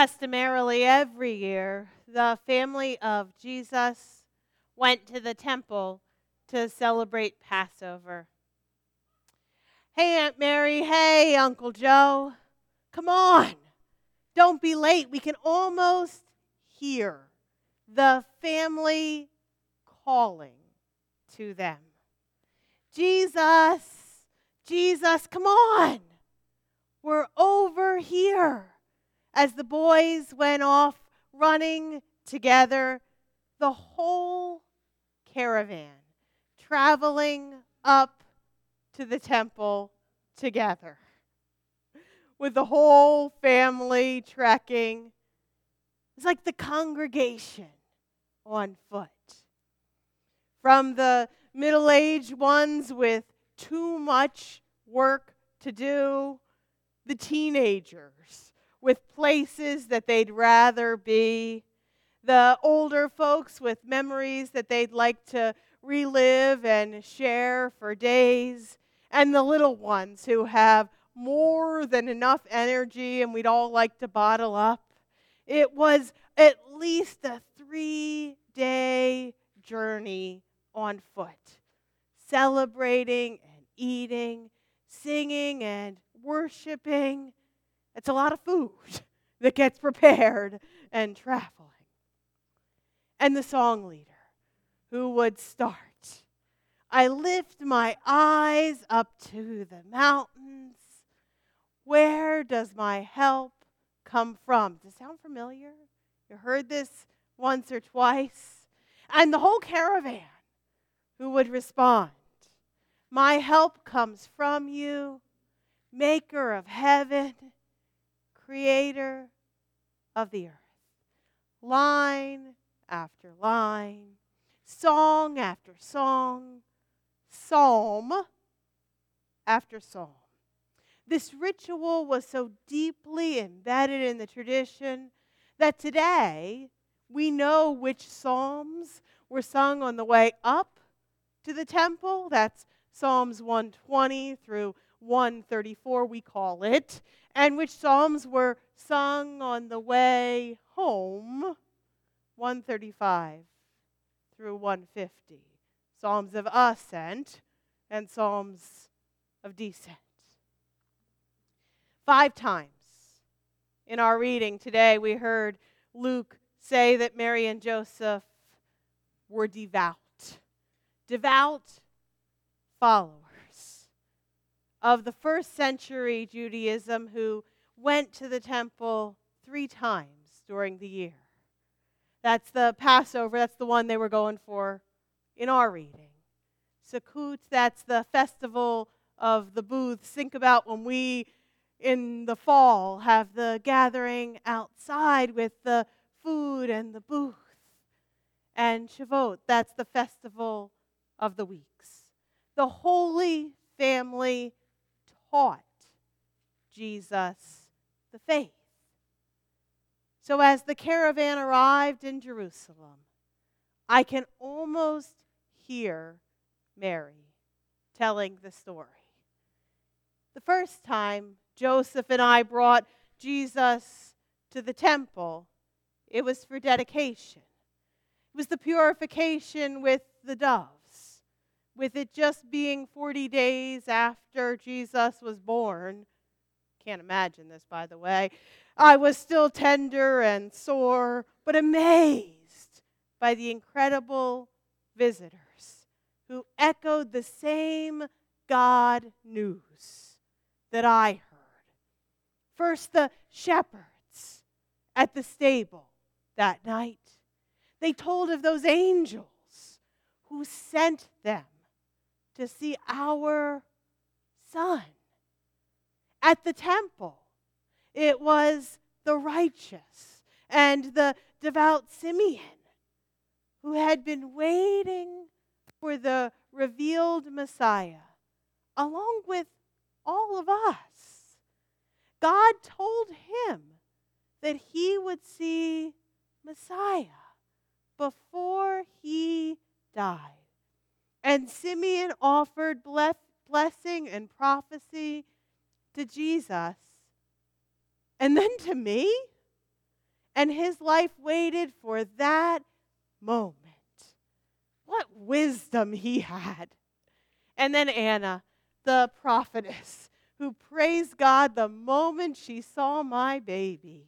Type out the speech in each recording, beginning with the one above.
Customarily, every year, the family of Jesus went to the temple to celebrate Passover. Hey, Aunt Mary. Hey, Uncle Joe. Come on. Don't be late. We can almost hear the family calling to them. Jesus, Jesus, come on. We're over here. As the boys went off running together, the whole caravan traveling up to the temple together, with the whole family trekking. It's like the congregation on foot. From the middle-aged ones with too much work to do, the teenagers with places that they'd rather be, the older folks with memories that they'd like to relive and share for days, and the little ones who have more than enough energy and we'd all like to bottle up. It was at least a 3-day journey on foot, celebrating and eating, singing and worshiping. It's a lot of food that gets prepared and traveling. And the song leader who would start, I lift my eyes up to the mountains. Where does my help come from? Does it sound familiar? You heard this once or twice? And the whole caravan who would respond, my help comes from you, maker of heaven, creator of the earth. Line after line, song after song, psalm after psalm. This ritual was so deeply embedded in the tradition that today we know which psalms were sung on the way up to the temple. That's Psalms 120 through 134, we call it, and which psalms were sung on the way home, 135 through 150. Psalms of ascent and psalms of descent. 5 times in our reading today, we heard Luke say that Mary and Joseph were devout followers of the first century Judaism who went to the temple 3 times during the year. That's the Passover, that's the one they were going for in our reading. Sukkot, that's the festival of the booths. Think about when we, in the fall, have the gathering outside with the food and the booth. And Shavuot, that's the festival of the weeks. The Holy Family taught Jesus the faith. So as the caravan arrived in Jerusalem, I can almost hear Mary telling the story. The first time Joseph and I brought Jesus to the temple, it was for dedication. It was the purification with the doves. With it just being 40 days after Jesus was born, can't imagine this, by the way, I was still tender and sore, but amazed by the incredible visitors who echoed the same God news that I heard. First, the shepherds at the stable that night. They told of those angels who sent them to see our son. At the temple, it was the righteous and the devout Simeon who had been waiting for the revealed Messiah, along with all of us. God told him that he would see Messiah before he died. And Simeon offered blessing and prophecy to Jesus. And then to me, And his life waited for that moment. What wisdom he had. And then Anna, the prophetess, who praised God the moment she saw my baby,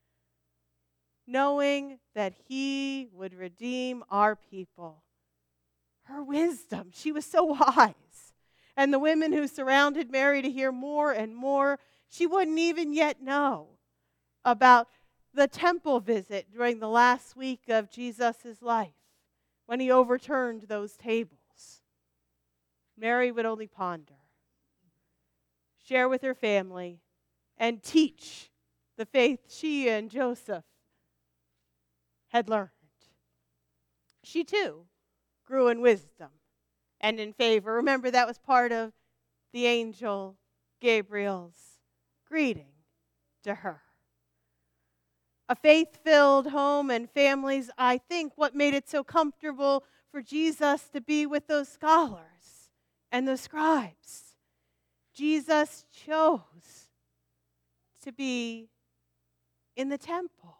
knowing that he would redeem our people. Her wisdom, she was so wise. And the women who surrounded Mary to hear more and more, she wouldn't even yet know about the temple visit during the last week of Jesus' life, when he overturned those tables. Mary would only ponder, share with her family, and teach the faith she and Joseph had learned. She too grew in wisdom and in favor. Remember, that was part of the angel Gabriel's greeting to her. A faith-filled home and families, I think what made it so comfortable for Jesus to be with those scholars and the scribes. Jesus chose to be in the temple.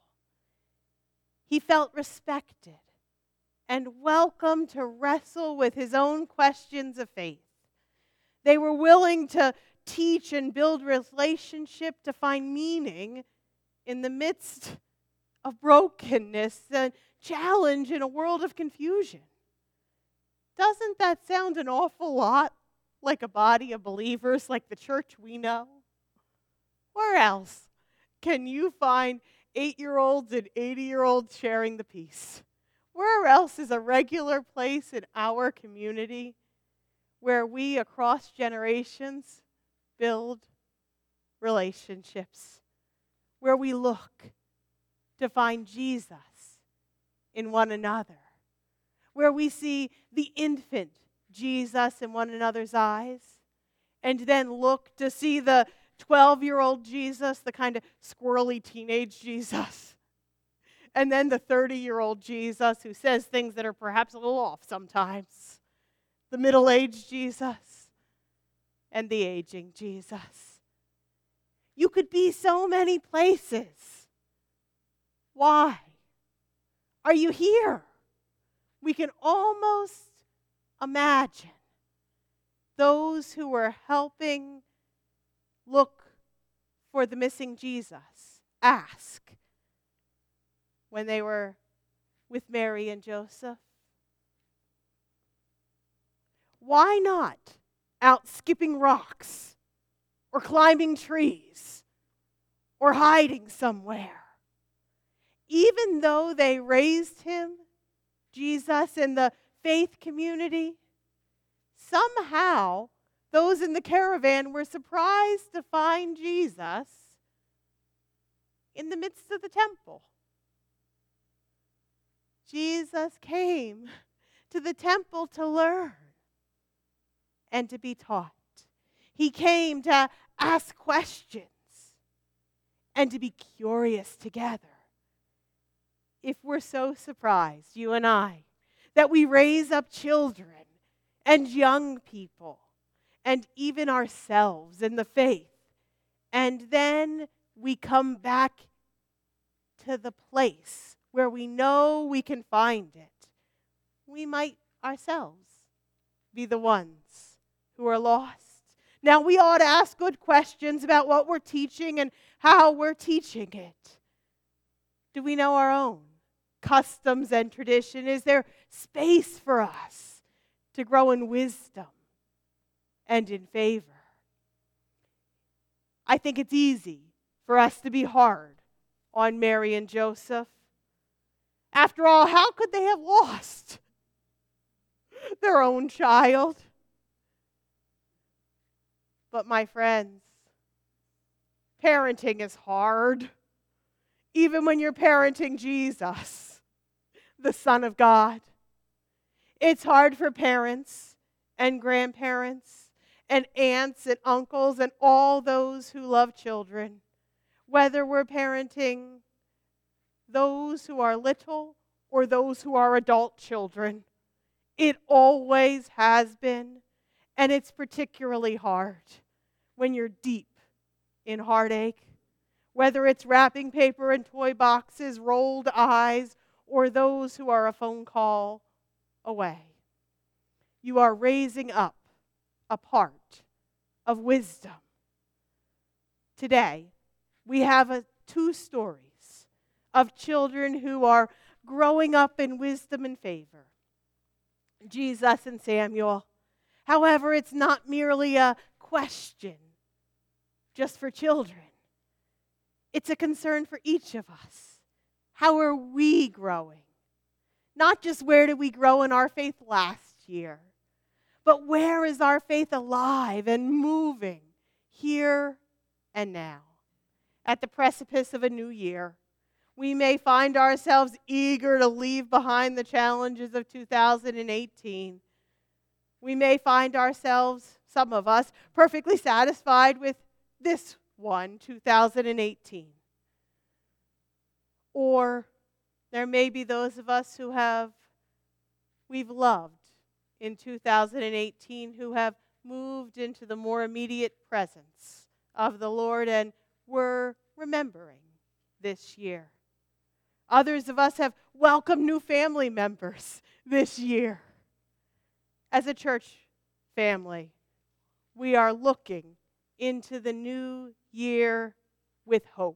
He felt respected and welcome to wrestle with his own questions of faith. They were willing to teach and build relationship, to find meaning in the midst of brokenness and challenge in a world of confusion. Doesn't that sound an awful lot like a body of believers, like the church we know? Where else can you find 8-year-olds and 80-year-olds sharing the peace? Where else is a regular place in our community where we across generations build relationships, where we look to find Jesus in one another, where we see the infant Jesus in one another's eyes, and then look to see the 12-year-old Jesus, the kind of squirrely teenage Jesus, and then the 30-year-old Jesus who says things that are perhaps a little off sometimes, the middle-aged Jesus, and the aging Jesus. You could be so many places. Why are you here? We can almost imagine those who were helping look for the missing Jesus ask when they were with Mary and Joseph, why not out skipping rocks or climbing trees or hiding somewhere? Even though they raised him, Jesus, in the faith community, somehow those in the caravan were surprised to find Jesus in the midst of the temple. Jesus came to the temple to learn and to be taught. He came to ask questions and to be curious together. If we're so surprised, you and I, that we raise up children and young people and even ourselves in the faith, and then we come back to the place where we know we can find it, we might ourselves be the ones who are lost. Now, we ought to ask good questions about what we're teaching and how we're teaching it. Do we know our own customs and tradition? Is there space for us to grow in wisdom and in favor? I think it's easy for us to be hard on Mary and Joseph. After all, how could they have lost their own child? But my friends, parenting is hard. Even when you're parenting Jesus, the Son of God. It's hard for parents and grandparents and aunts and uncles and all those who love children, whether we're parenting those who are little or those who are adult children. It always has been, and it's particularly hard when you're deep in heartache, whether it's wrapping paper and toy boxes, rolled eyes, or those who are a phone call away. You are raising up a part of wisdom. Today, we have two stories of children who are growing up in wisdom and favor. Jesus and Samuel. However, it's not merely a question just for children. It's a concern for each of us. How are we growing? Not just where did we grow in our faith last year, but where is our faith alive and moving here and now? At the precipice of a new year, we may find ourselves eager to leave behind the challenges of 2018. We may find ourselves, some of us, perfectly satisfied with this one, 2018. Or there may be those of us who we've loved in 2018, who have moved into the more immediate presence of the Lord and we're remembering this year. Others of us have welcomed new family members this year. As a church family, we are looking into the new year with hope.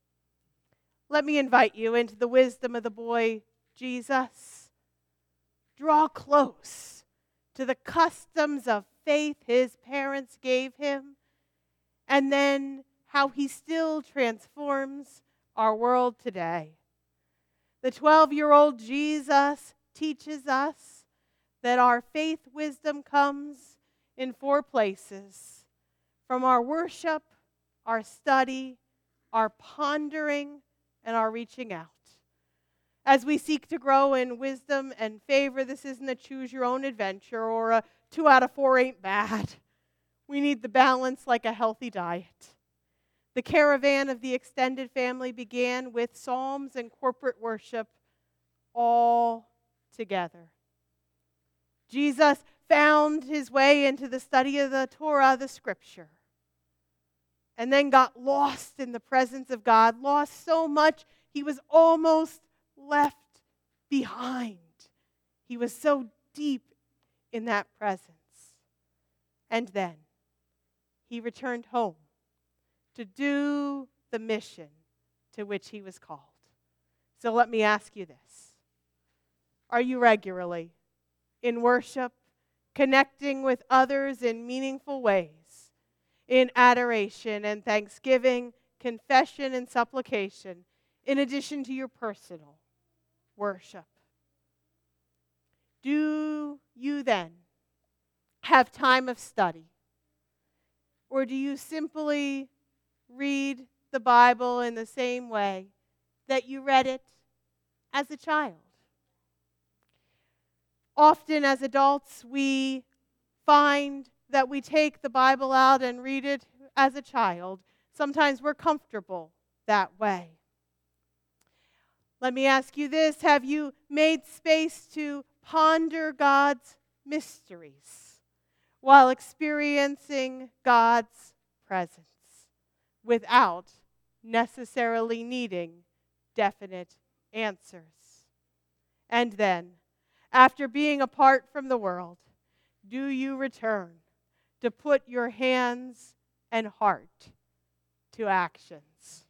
Let me invite you into the wisdom of the boy Jesus. Draw close to the customs of faith his parents gave him, and then how he still transforms our world today. The 12-year-old Jesus teaches us that our faith wisdom comes in 4 places: from our worship, our study, our pondering, and our reaching out. As we seek to grow in wisdom and favor, this isn't a choose-your-own-adventure or a 2 out of 4 ain't bad. We need the balance like a healthy diet. The caravan of the extended family began with psalms and corporate worship all together. Jesus found his way into the study of the Torah, the scripture, and then got lost in the presence of God, lost so much he was almost left behind. He was so deep in that presence. And then he returned home to do the mission to which he was called. So let me ask you this. Are you regularly in worship, connecting with others in meaningful ways, in adoration and thanksgiving, confession and supplication, in addition to your personal worship? Do you then have time of study? Or do you simply read the Bible in the same way that you read it as a child? Often as adults, we find that we take the Bible out and read it as a child. Sometimes we're comfortable that way. Let me ask you this. Have you made space to ponder God's mysteries while experiencing God's presence without necessarily needing definite answers? And then, after being apart from the world, do you return to put your hands and heart to actions?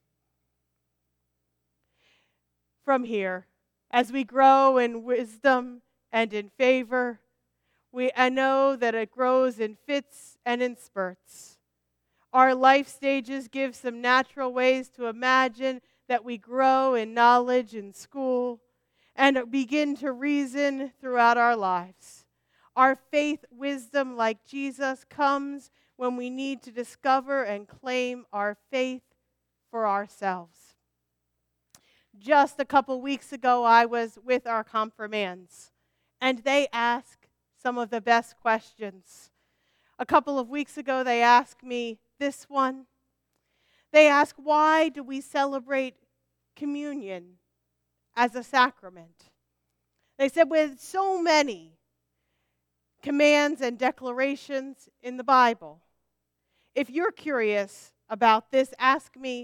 From here, as we grow in wisdom and in favor, I know that it grows in fits and in spurts. Our life stages give some natural ways to imagine that we grow in knowledge in school and begin to reason throughout our lives. Our faith wisdom, like Jesus, comes when we need to discover and claim our faith for ourselves. Just a couple weeks ago, I was with our confirmands, and they ask some of the best questions. A couple of weeks ago, they asked me this one. They asked, why do we celebrate communion as a sacrament? They said, with so many commands and declarations in the Bible, if you're curious about this, ask me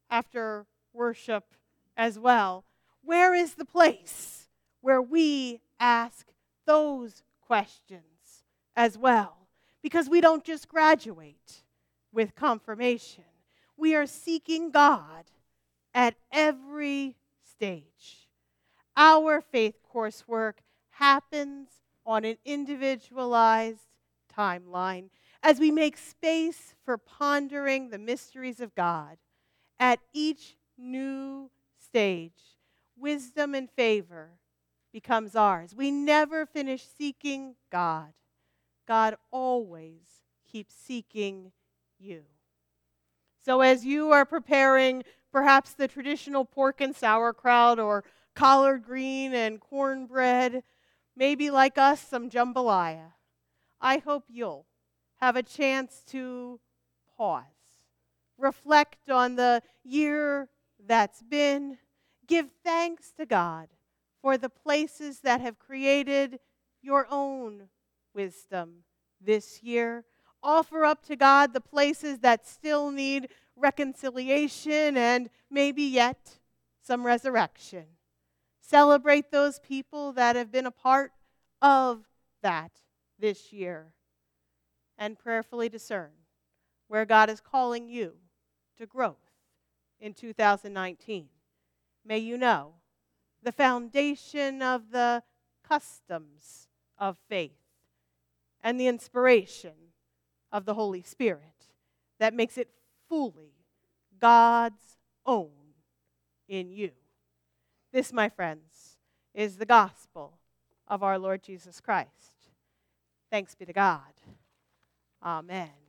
after worship as well. Where is the place where we ask those questions as well? Because we don't just graduate with confirmation. We are seeking God at every stage. Our faith coursework happens on an individualized timeline as we make space for pondering the mysteries of God. At each new stage, wisdom and favor becomes ours. We never finish seeking God. God always keeps seeking you. So as you are preparing perhaps the traditional pork and sauerkraut or collard green and cornbread, maybe like us, some jambalaya, I hope you'll have a chance to pause, reflect on the year that's been, give thanks to God for the places that have created your own wisdom this year. Offer up to God the places that still need reconciliation and maybe yet some resurrection. Celebrate those people that have been a part of that this year. And prayerfully discern where God is calling you to growth in 2019. May you know the foundation of the customs of faith and the inspiration of the Holy Spirit that makes it fully God's own in you. This, my friends, is the gospel of our Lord Jesus Christ. Thanks be to God. Amen.